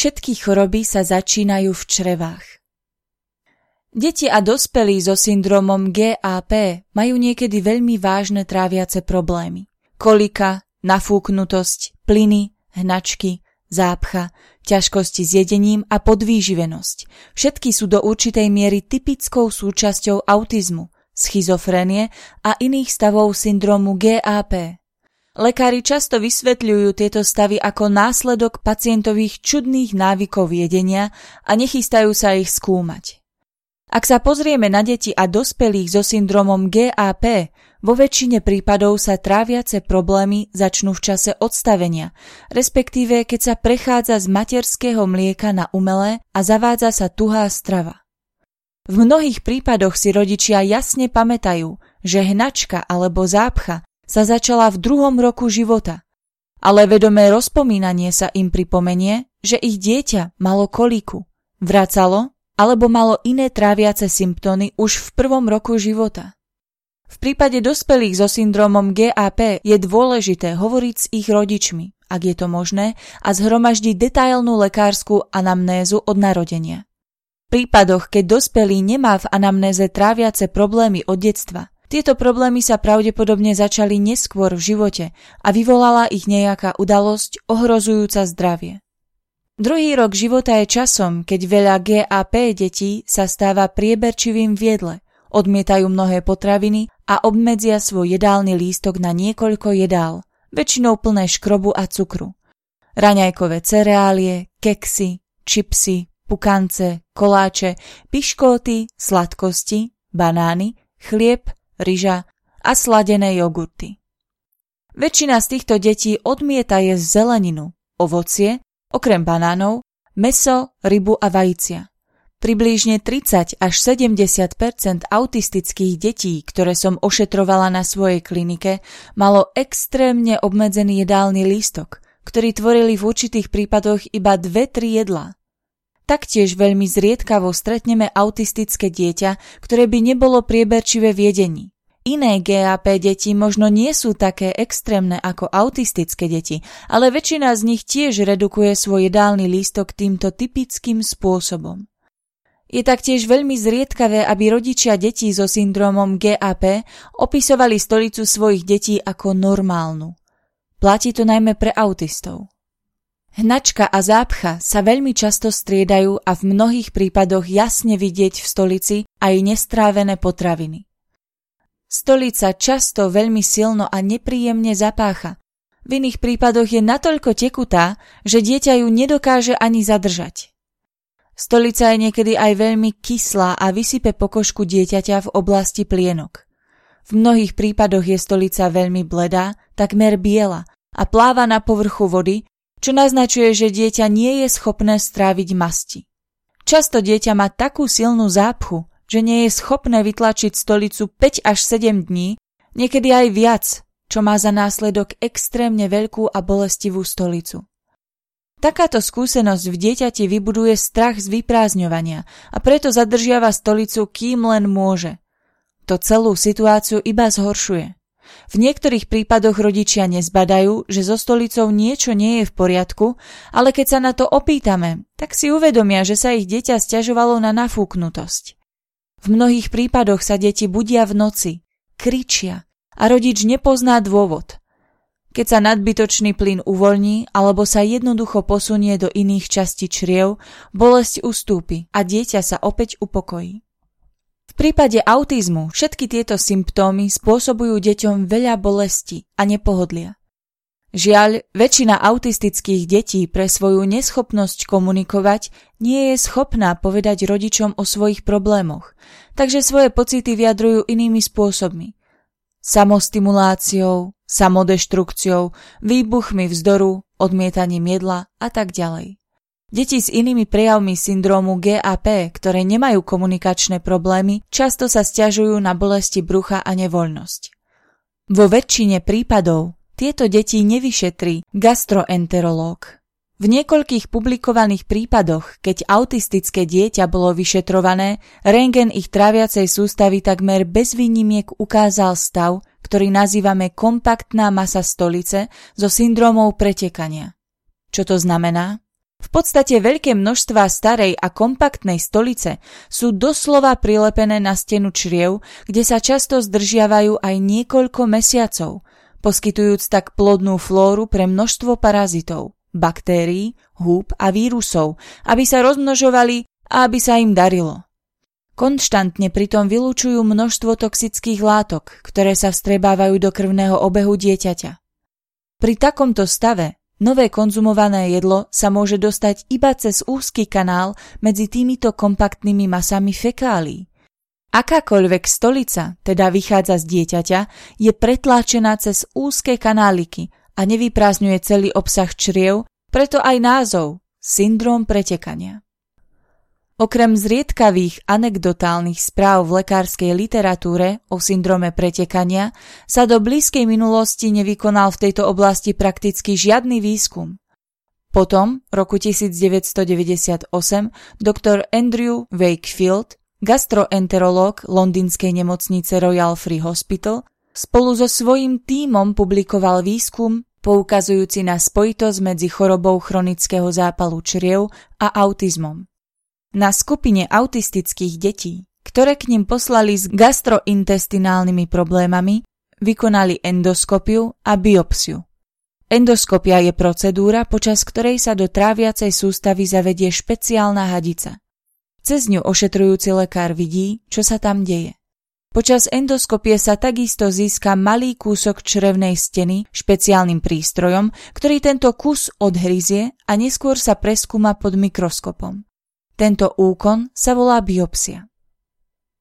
všetky choroby sa začínajú v črevách. Deti a dospelí so syndromom GAP majú niekedy veľmi vážne tráviace problémy. Kolika, nafúknutosť, plyny, hnačky, zápcha, ťažkosti s jedením a podvýživenosť. Všetky sú do určitej miery typickou súčasťou autizmu, schizofrénie a iných stavov syndromu GAP. Lekári často vysvetľujú tieto stavy ako následok pacientových čudných návykov jedenia a nechystajú sa ich skúmať. Ak sa pozrieme na deti a dospelých so syndromom GAP, vo väčšine prípadov sa tráviace problémy začnú v čase odstavenia, respektíve keď sa prechádza z materského mlieka na umelé a zavádza sa tuhá strava. V mnohých prípadoch si rodičia jasne pamätajú, že hnačka alebo zápcha sa začala v 2. roku života, ale vedomé rozpomínanie sa im pripomenie, že ich dieťa malo koliku, vracalo alebo malo iné tráviace symptómy už v 1. roku života. V prípade dospelých so syndromom GAP je dôležité hovoriť s ich rodičmi, ak je to možné, a zhromaždiť detailnú lekárskú anamnézu od narodenia. V prípadoch, keď dospelý nemá v anamnéze tráviace problémy od detstva, tieto problémy sa pravdepodobne začali neskôr v živote a vyvolala ich nejaká udalosť ohrozujúca zdravie. 2. rok života je časom, keď veľa GAP detí sa stáva prieberčivým v jedle, odmietajú mnohé potraviny a obmedzia svoj jedálny lístok na niekoľko jedál, väčšinou plné škrobu a cukru. Raňajkové cereálie, keksy, čipsy, pukance, koláče, piškóty, sladkosti, banány, chlieb, ryža a sladené jogurty. Väčšina z týchto detí odmieta jesť zeleninu, ovocie, okrem banánov, mäso, rybu a vajcia. Približne 30 až 70% autistických detí, ktoré som ošetrovala na svojej klinike, malo extrémne obmedzený jedálny lístok, ktorý tvorili v určitých prípadoch iba 2-3 jedlá. Taktiež veľmi zriedkavo stretneme autistické dieťa, ktoré by nebolo prieberčivé v jedení. Iné GAP deti možno nie sú také extrémne ako autistické deti, ale väčšina z nich tiež redukuje svoj jedálny lístok týmto typickým spôsobom. Je taktiež veľmi zriedkavé, aby rodičia detí so syndrómom GAP opisovali stolicu svojich detí ako normálnu. Platí to najmä pre autistov. Hnačka a zápcha sa veľmi často striedajú a v mnohých prípadoch jasne vidieť v stolici aj nestrávené potraviny. Stolica často veľmi silno a nepríjemne zapácha. V iných prípadoch je natoľko tekutá, že dieťa ju nedokáže ani zadržať. Stolica je niekedy aj veľmi kyslá a vysype pokožku dieťaťa v oblasti plienok. V mnohých prípadoch je stolica veľmi bledá, takmer biela a pláva na povrchu vody, čo naznačuje, že dieťa nie je schopné stráviť masti. Často dieťa má takú silnú zápchu, že nie je schopné vytlačiť stolicu 5 až 7 dní, niekedy aj viac, čo má za následok extrémne veľkú a bolestivú stolicu. Takáto skúsenosť v dieťati vybuduje strach z vyprázdňovania a preto zadržiava stolicu, kým len môže. To celú situáciu iba zhoršuje. V niektorých prípadoch rodičia nezbadajú, že so stolicou niečo nie je v poriadku, ale keď sa na to opýtame, tak si uvedomia, že sa ich dieťa sťažovalo na nafúknutosť. V mnohých prípadoch sa deti budia v noci, kričia a rodič nepozná dôvod. Keď sa nadbytočný plyn uvoľní alebo sa jednoducho posunie do iných častí čriev, bolesť ustúpi a dieťa sa opäť upokojí. V prípade autizmu všetky tieto symptómy spôsobujú deťom veľa bolesti a nepohodlia. Žiaľ, väčšina autistických detí pre svoju neschopnosť komunikovať nie je schopná povedať rodičom o svojich problémoch, takže svoje pocity vyjadrujú inými spôsobmi. Samostimuláciou, samodeštrukciou, výbuchmi vzdoru, odmietaním jedla a tak ďalej. Deti s inými prejavmi syndrómu GAP, ktoré nemajú komunikačné problémy, často sa sťažujú na bolesti brucha a nevoľnosť. Vo väčšine prípadov tieto deti nevyšetrí gastroenterológ. V niekoľkých publikovaných prípadoch, keď autistické dieťa bolo vyšetrované, rentgen ich tráviacej sústavy takmer bez výnimiek ukázal stav, ktorý nazývame kompaktná masa stolice so syndrómou pretekania. Čo to znamená? V podstate veľké množstvá starej a kompaktnej stolice sú doslova prilepené na stenu čriev, kde sa často zdržiavajú aj niekoľko mesiacov, poskytujúc tak plodnú flóru pre množstvo parazitov, baktérií, húb a vírusov, aby sa rozmnožovali a aby sa im darilo. Konštantne pritom vylúčujú množstvo toxických látok, ktoré sa vstrebávajú do krvného obehu dieťaťa. Pri takomto stave nové konzumované jedlo sa môže dostať iba cez úzky kanál medzi týmito kompaktnými masami fekálií. Akákoľvek stolica teda vychádza z dieťaťa, je pretláčená cez úzke kanáliky a nevyprázdňuje celý obsah čriev, preto aj názov – syndróm pretekania. Okrem zriedkavých anekdotálnych správ v lekárskej literatúre o syndróme pretekania sa do blízkej minulosti nevykonal v tejto oblasti prakticky žiadny výskum. Potom, roku 1998, doktor Andrew Wakefield, gastroenterológ londýnskej nemocnice Royal Free Hospital, spolu so svojím tímom publikoval výskum poukazujúci na spojitosť medzi chorobou chronického zápalu čriev a autizmom. Na skupine autistických detí, ktoré k nim poslali s gastrointestinálnymi problémami, vykonali endoskopiu a biopsiu. Endoskopia je procedúra, počas ktorej sa do tráviacej sústavy zavedie špeciálna hadica. Cez ňu ošetrujúci lekár vidí, čo sa tam deje. Počas endoskopie sa takisto získa malý kúsok črevnej steny špeciálnym prístrojom, ktorý tento kus odhryzie a neskôr sa preskúma pod mikroskopom. Tento úkon sa volá biopsia.